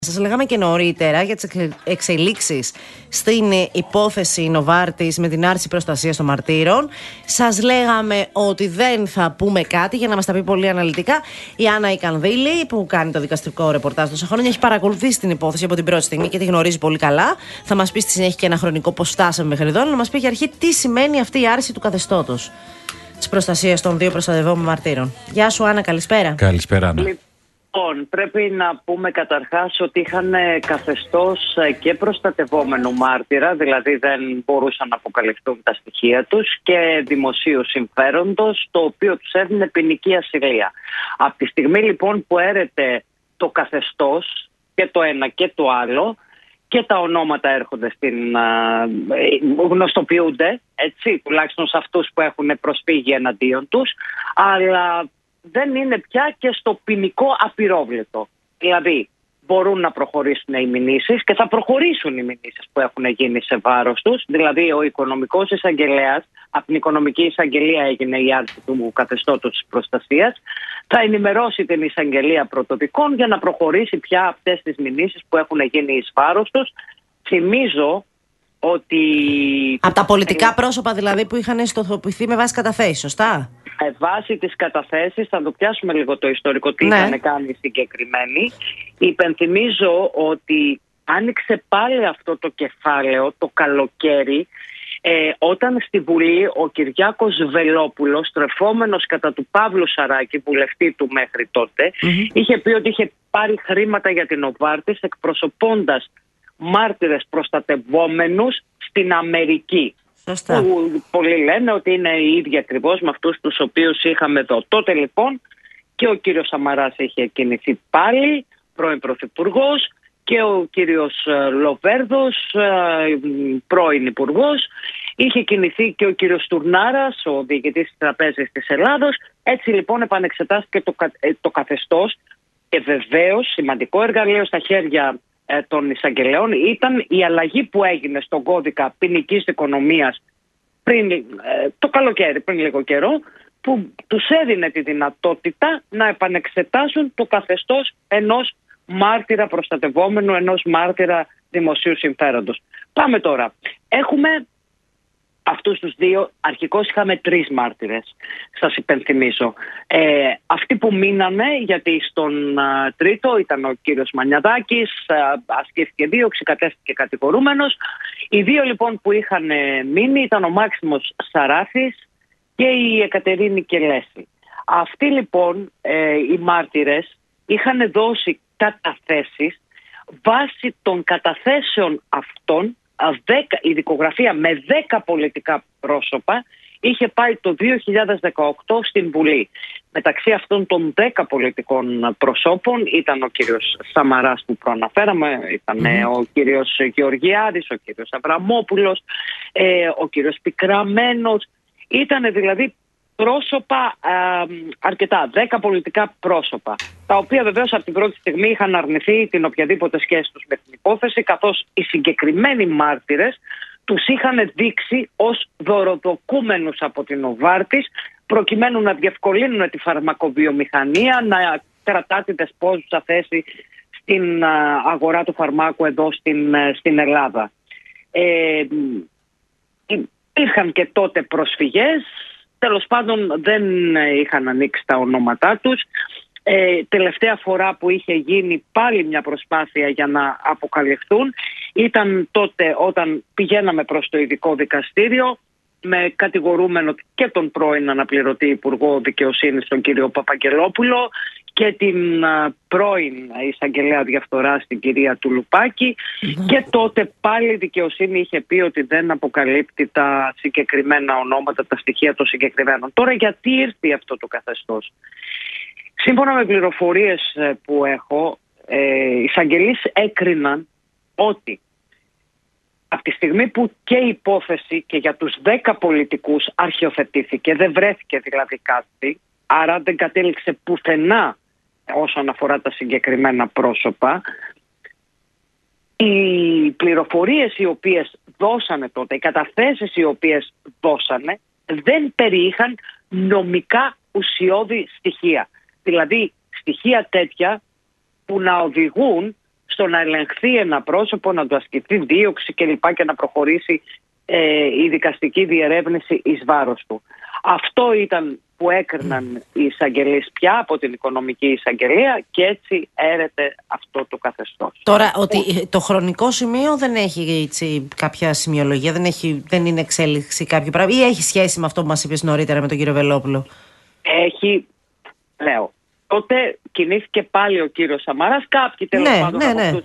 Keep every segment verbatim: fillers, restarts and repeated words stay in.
Σας λέγαμε και νωρίτερα για τις εξελίξεις στην υπόθεση Νοβάρτης με την άρση προστασίας των μαρτύρων. Σας λέγαμε ότι δεν θα πούμε κάτι για να μας τα πει πολύ αναλυτικά. Η Άννα Ικανδύλη, που κάνει το δικαστικό ρεπορτάζ τόσα χρόνια, έχει παρακολουθήσει την υπόθεση από την πρώτη στιγμή και τη γνωρίζει πολύ καλά. Θα μας πει στη συνέχεια και ένα χρονικό πώς φτάσαμε μέχρι εδώ, να μας πει για αρχή τι σημαίνει αυτή η άρση του καθεστώτος της προστασίας των δύο προστατευόμενων μαρτύρων. Γεια σου, Άννα, καλησπέρα. Καλησπέρα, Άννα. Λοιπόν, πρέπει να πούμε καταρχάς ότι είχαν καθεστώς και προστατευόμενου μάρτυρα, δηλαδή δεν μπορούσαν να αποκαλυφθούν τα στοιχεία τους, και δημοσίου συμφέροντος, το οποίο τους έδινε ποινική ασυλία. Από τη στιγμή λοιπόν που έρεται το καθεστώς, και το ένα και το άλλο, και τα ονόματα έρχονται στην, γνωστοποιούνται, έτσι, τουλάχιστον σε αυτούς που έχουν προσφύγει εναντίον τους, αλλά δεν είναι πια και στο ποινικό απειρόβλητο. Δηλαδή, μπορούν να προχωρήσουν οι μηνύσεις και θα προχωρήσουν οι μηνύσεις που έχουν γίνει σε βάρος τους. Δηλαδή, ο οικονομικός εισαγγελέας, από την οικονομική εισαγγελία έγινε η άρση του καθεστώτος της προστασίας, θα ενημερώσει την εισαγγελία πρωτοδικών για να προχωρήσει πια αυτές τις μηνύσεις που έχουν γίνει εις βάρος τους. Θυμίζω ότι... Από τα πολιτικά πρόσωπα δηλαδή που είχαν στοχοποιηθεί με βάση καταθέσεις, σωστά? Με βάση τις καταθέσεις, θα το πιάσουμε λίγο το ιστορικό τι ναι. είχαν κάνει συγκεκριμένοι. Υπενθυμίζω ότι άνοιξε πάλι αυτό το κεφάλαιο το καλοκαίρι, ε, όταν στη Βουλή ο Κυριάκος Βελόπουλος, στρεφόμενος κατά του Παύλου Σαράκη, βουλευτή του μέχρι τότε, mm-hmm. είχε πει ότι είχε πάρει χρήματα για την Νοβάρτης εκπροσωπώντας μάρτυρες προστατευόμενους στην Αμερική. Σωστά. Που πολλοί λένε ότι είναι οι ίδιοι ακριβώς με αυτούς τους οποίους είχαμε εδώ. Τότε λοιπόν και ο κύριος Σαμαράς είχε κινηθεί πάλι, πρώην πρωθυπουργός, και ο κύριος Λοβέρδος, πρώην υπουργός, είχε κινηθεί και ο κύριος Τουρνάρας, ο διοικητής της Τραπέζης της Ελλάδος. Έτσι λοιπόν επανεξετάστηκε το, το καθεστώς, και βεβαίως σημαντικό εργαλείο στα χέρια των εισαγγελέων ήταν η αλλαγή που έγινε στον κώδικα ποινικής οικονομίας πριν ε, το καλοκαίρι, πριν λίγο καιρό, που τους έδινε τη δυνατότητα να επανεξετάσουν το καθεστώς ενός μάρτυρα προστατευόμενου, ενός μάρτυρα δημοσίου συμφέροντος. Πάμε τώρα. Έχουμε αυτούς τους δύο, αρχικώς είχαμε τρεις μάρτυρες, σας υπενθυμίζω. Ε, αυτοί που μείνανε, γιατί στον α, τρίτο ήταν ο κύριος Μανιαδάκης, α, ασκήθηκε δίωξη, κατέστηκε κατηγορούμενος. Οι δύο λοιπόν που είχαν ε, μείνει ήταν ο Μάξιμος Σαράθης και η Εκατερίνη Κελέση. Αυτοί λοιπόν ε, οι μάρτυρες είχαν δώσει καταθέσεις, βάσει των καταθέσεων αυτών. Η δικογραφία με δέκα πολιτικά πρόσωπα είχε πάει το δύο χιλιάδες δεκαοκτώ στην Βουλή. Μεταξύ αυτών των δέκα πολιτικών προσώπων ήταν ο κύριος Σαμαράς που προαναφέραμε, ήταν mm. ο κύριος Γεωργιάδης, ο κύριος Αβραμόπουλος, ε, ο κύριος Πικραμένος. Ήταν δηλαδή πρόσωπα ε, αρκετά, δέκα πολιτικά πρόσωπα, τα οποία βεβαίως από την πρώτη στιγμή είχαν αρνηθεί την οποιαδήποτε σχέση τους με την υπόθεση, καθώς οι συγκεκριμένοι μάρτυρες τους είχαν δείξει ως δωροδοκούμενους από την Νοβάρτης, προκειμένου να διευκολύνουν τη φαρμακοβιομηχανία να κρατά τη δεσπόζουσα θέση στην αγορά του φαρμάκου εδώ στην, στην Ελλάδα. Ε, υπήρχαν και τότε προσφυγές. Τέλος πάντων δεν είχαν ανοίξει τα ονόματά τους. Ε, τελευταία φορά που είχε γίνει πάλι μια προσπάθεια για να αποκαλυφθούν ήταν τότε όταν πηγαίναμε προς το ειδικό δικαστήριο με κατηγορούμενο και τον πρώην αναπληρωτή Υπουργό Δικαιοσύνης τον κύριο Παπαγγελόπουλο και την α, πρώην εισαγγελέα διαφθοράς την κυρία Τουλουπάκη mm-hmm. και τότε πάλι η δικαιοσύνη είχε πει ότι δεν αποκαλύπτει τα συγκεκριμένα ονόματα, τα στοιχεία των συγκεκριμένων. Τώρα γιατί ήρθε αυτό το καθεστώς? Σύμφωνα με πληροφορίες που έχω, ε, οι εισαγγελείς έκριναν ότι από τη στιγμή που και η υπόθεση και για τους δέκα πολιτικούς αρχιοθετήθηκε, δεν βρέθηκε δηλαδή κάτι, άρα δεν κατέληξε πουθενά όσον αφορά τα συγκεκριμένα πρόσωπα, οι πληροφορίες οι οποίες δώσανε τότε, οι καταθέσεις οι οποίες δώσανε, δεν περιείχαν νομικά ουσιώδη στοιχεία. Δηλαδή στοιχεία τέτοια που να οδηγούν στο να ελεγχθεί ένα πρόσωπο, να του ασκηθεί δίωξη κλπ. Και να προχωρήσει ε, η δικαστική διερεύνηση εις βάρος του. Αυτό ήταν που έκριναν οι εισαγγελείς πια από την Οικονομική Εισαγγελία και έτσι έρεται αυτό το καθεστώς. Τώρα, ότι το χρονικό σημείο δεν έχει έτσι, κάποια σημειολογία, δεν, έχει, δεν είναι εξέλιξη κάποιο πράγμα ή έχει σχέση με αυτό που μας είπες νωρίτερα με τον κύριο Βελόπουλο? Έχει, λέω. Τότε κινήθηκε πάλι ο κύριος Σαμαράς, κάποιοι τέλος ναι, πάντων ναι, από ναι. αυτούς.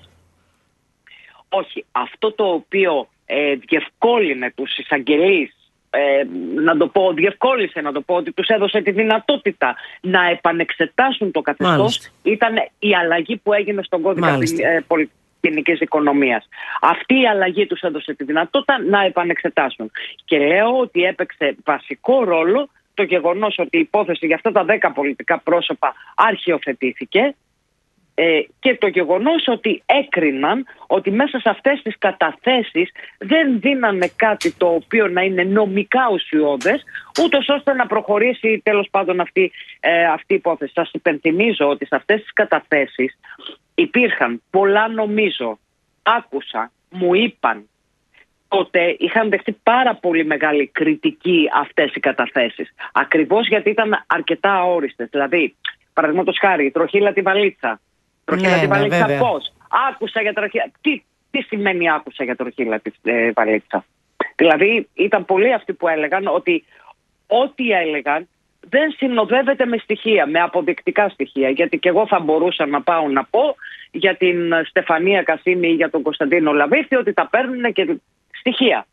Όχι, αυτό το οποίο ε, διευκόλυνε τους εισαγγελείς, Ε, να το πω, διευκόλυσε να το πω, ότι τους έδωσε τη δυνατότητα να επανεξετάσουν το καθεστώς. Μάλιστα. Ήταν η αλλαγή που έγινε στον κώδικα ε, ποινικής οικονομίας. Αυτή η αλλαγή τους έδωσε τη δυνατότητα να επανεξετάσουν. Και λέω ότι έπαιξε βασικό ρόλο το γεγονός ότι η υπόθεση για αυτά τα δέκα πολιτικά πρόσωπα αρχιοθετήθηκε Ε, και το γεγονός ότι έκριναν ότι μέσα σε αυτές τις καταθέσεις δεν δίνανε κάτι το οποίο να είναι νομικά ουσιώδες, ούτως ώστε να προχωρήσει τέλος πάντων αυτή, ε, αυτή η υπόθεση. Σας υπενθυμίζω ότι σε αυτές τις καταθέσεις υπήρχαν πολλά, νομίζω, άκουσα, μου είπαν, τότε είχαν δεχτεί πάρα πολύ μεγάλη κριτική αυτές οι καταθέσεις. Ακριβώς γιατί ήταν αρκετά αόριστες. Δηλαδή, παραδείγματος χάρη, η τροχήλα τη βαλίτσα. Τροχήλα ναι, τη βαλίτσα ναι, πώς? Άκουσα για τροχήλα. Τι, τι σημαίνει άκουσα για τροχήλα τη ε, βαλίτσα? Δηλαδή ήταν πολλοί αυτοί που έλεγαν ότι ό,τι έλεγαν δεν συνοδεύεται με στοιχεία, με αποδεικτικά στοιχεία. Γιατί και εγώ θα μπορούσα να πάω να πω για την Στεφανία Κασίμη ή για τον Κωνσταντίνο Λαβίθη ότι τα παίρνουν και στοιχεία.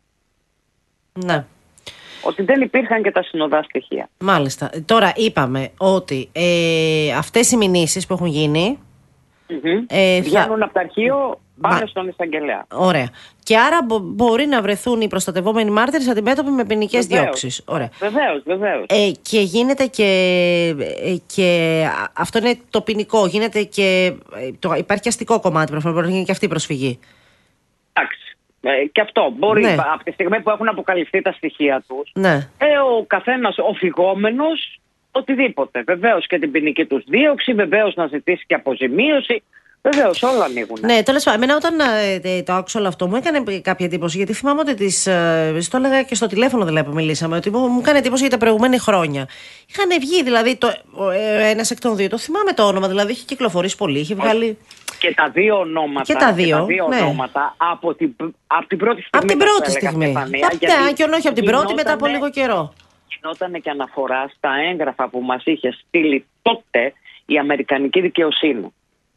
Ναι. Ότι δεν υπήρχαν και τα συνοδά στοιχεία. Μάλιστα. Τώρα είπαμε ότι ε, αυτές οι μηνύσεις που έχουν γίνει Mm-hmm. Ε, βγαίνουν θα... από το αρχείο, πάνε Μα... στον εισαγγελέα. Ωραία. Και άρα μπο- μπορεί να βρεθούν οι προστατευόμενοι μάρτυρες αντιμέτωποι με ποινικές διώξεις. Ωραία. Βεβαίως, βεβαίως. Ε, και γίνεται και, ε, και αυτό είναι το ποινικό. Γίνεται και το, υπάρχει αστικό κομμάτι προφανώς, μπορεί να γίνει και αυτή η προσφυγή. Εντάξει. Ε, και αυτό μπορεί, ναι. από τη στιγμή που έχουν αποκαλυφθεί τα στοιχεία τους, ναι. ε, ο καθένας, ο φυγόμενος, οτιδήποτε. Βεβαίως και την ποινική τους δίωξη, βεβαίως να ζητήσει και αποζημίωση. Βεβαίως, όλα ανοίγουν. Ναι, τέλος πάντων. Εμένα όταν ε, το άκουσα όλο αυτό μου έκανε κάποια εντύπωση. Γιατί θυμάμαι ότι τις, ε, το έλεγα και στο τηλέφωνο δηλαδή που μιλήσαμε, ότι μου, μου έκανε εντύπωση για τα προηγούμενα χρόνια. Είχαν βγει δηλαδή το, ε, ένας εκ των δύο. Το θυμάμαι το όνομα, δηλαδή είχε κυκλοφορήσει πολύ. Είχε βγάλει. Και τα δύο ονόματα. Και τα δύο, και τα δύο ναι. ονόματα από την, από την πρώτη στιγμή. Από την πρώτη στιγμή. Στεφανία, ναι, και όχι από την πρώτη, μετά από λίγο καιρό. Γινόταν και αναφορά στα έγγραφα που μας είχε στείλει τότε η Αμερικανική δικαιοσύνη.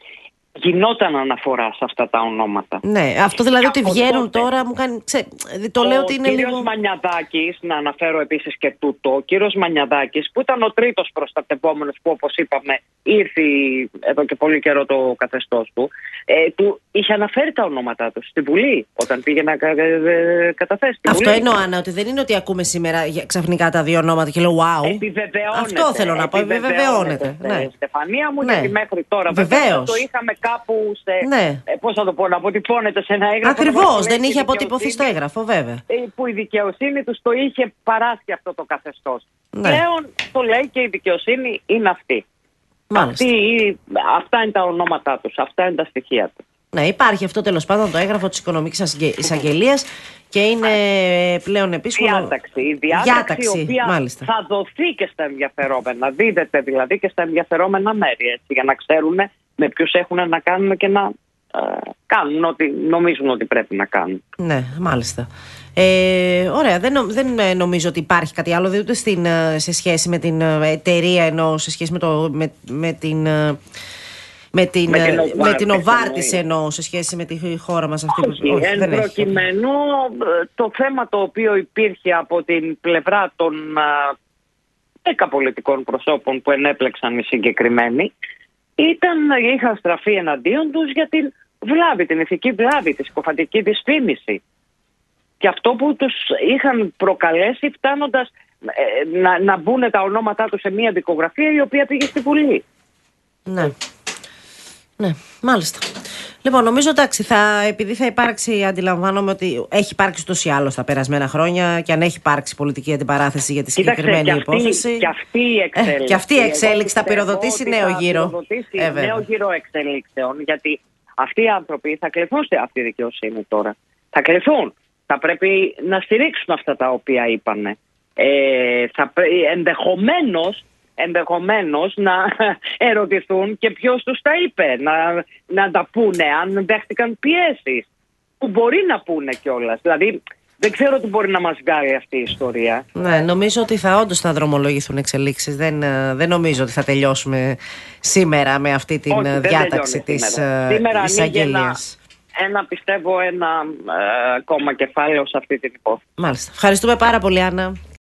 Γινόταν αναφορά σε αυτά τα ονόματα. Ναι, αυτό δηλαδή ότι βγαίνουν τότε, τώρα μου κάνει. Ξέ, το λέω ο ότι είναι κύριος λίγο. Μανιαδάκης, να αναφέρω επίσης και τούτο, ο κύριος Μανιαδάκης, που ήταν ο τρίτος προστατευόμενος που, όπως είπαμε, ήρθε εδώ και πολύ καιρό το καθεστώς του, ε, του είχε αναφέρει τα ονόματά του στη Βουλή, όταν πήγε να κα, ε, καταθέσει. Αυτό εννοώ, Άννα, ότι δεν είναι ότι ακούμε σήμερα ξαφνικά τα δύο ονόματα και λέω wow. Επιβεβαιώνεται. Αυτό θέλω να πω. Επιβεβαιώνεται. Ναι. Στεφανία μου, ναι. γιατί μέχρι τώρα βεβαίως το είχαμε κάπου σε. Ναι. Ε, πώς θα το πω, να αποτυπώνεται σε ένα έγγραφο. Ακριβώς, δεν είχε αποτυπωθεί στο έγγραφο, βέβαια. Που η δικαιοσύνη του το είχε παράσχει αυτό το καθεστώς. Ναι. Πλέον το λέει και η δικαιοσύνη είναι αυτή. Μάλιστα. Αυτή, αυτά είναι τα ονόματά τους, αυτά είναι τα στοιχεία τους. Ναι, υπάρχει αυτό τέλος πάντων το έγγραφο της Οικονομικής Εισαγγελίας και είναι πλέον επίσημο. Διάταξη. Η διάταξη, διάταξη, η οποία μάλιστα. θα δοθεί και στα ενδιαφερόμενα. Δίδεται δηλαδή και στα ενδιαφερόμενα μέρη, έτσι, για να ξέρουν με ποιους έχουν να κάνουν και να ε, κάνουν ό,τι νομίζουν ότι πρέπει να κάνουν. Ναι, μάλιστα. Ε, ωραία, δεν, νο, δεν νομίζω ότι υπάρχει κάτι άλλο, ούτε στην, σε σχέση με την εταιρεία, ενώ σε σχέση με, το, με, με την... Με την, με την, με την Οβάρτης εννοώ, σε σχέση με τη χώρα μας αυτή. Όχι, όχι, εν προκειμένου το θέμα το οποίο υπήρχε από την πλευρά των δέκα πολιτικών προσώπων που ενέπλεξαν οι συγκεκριμένοι ήταν, είχαν στραφεί εναντίον τους για την βλάβη, την ηθική βλάβη, τη συκοφαντική δυσφήμιση. Και αυτό που τους είχαν προκαλέσει φτάνοντας ε, να, να μπουν τα ονόματά τους σε μια δικογραφία η οποία πήγε στη Βουλή. Ναι. Ναι, μάλιστα. Λοιπόν, νομίζω εντάξει, θα, επειδή θα υπάρξει, αντιλαμβάνομαι ότι έχει υπάρξει ούτως ή άλλως τα περασμένα χρόνια και αν έχει υπάρξει πολιτική αντιπαράθεση για τη συγκεκριμένη Κοίταξε, υπόθεση. Και αυτή η εξέλιξη. Ε, και αυτή η εξέλιξη θα πυροδοτήσει νέο γύρο. Θα πυροδοτήσει ε, νέο γύρο εξελίξεων, γιατί αυτοί οι άνθρωποι θα κληθούν σε αυτή τη δικαιοσύνη τώρα. Θα κληθούν. Θα πρέπει να στηρίξουν αυτά τα οποία είπανε. Ε, θα πρέ... ενδεχομένως, ενδεχομένως να ερωτηθούν και ποιος τους τα είπε, να, να τα πούνε αν δέχτηκαν πιέσεις, που μπορεί να πούνε κιόλας. Δηλαδή δεν ξέρω τι μπορεί να μας βγάλει αυτή η ιστορία. Ναι, νομίζω ότι θα όντως θα δρομολογηθούν εξελίξεις. Δεν, δεν νομίζω ότι θα τελειώσουμε σήμερα με αυτή τη διάταξη της εισαγγελίας. Ένα, πιστεύω, ένα ε, ακόμα κεφάλαιο σε αυτή την υπόθεση. Μάλιστα. Ευχαριστούμε πάρα πολύ, Άννα.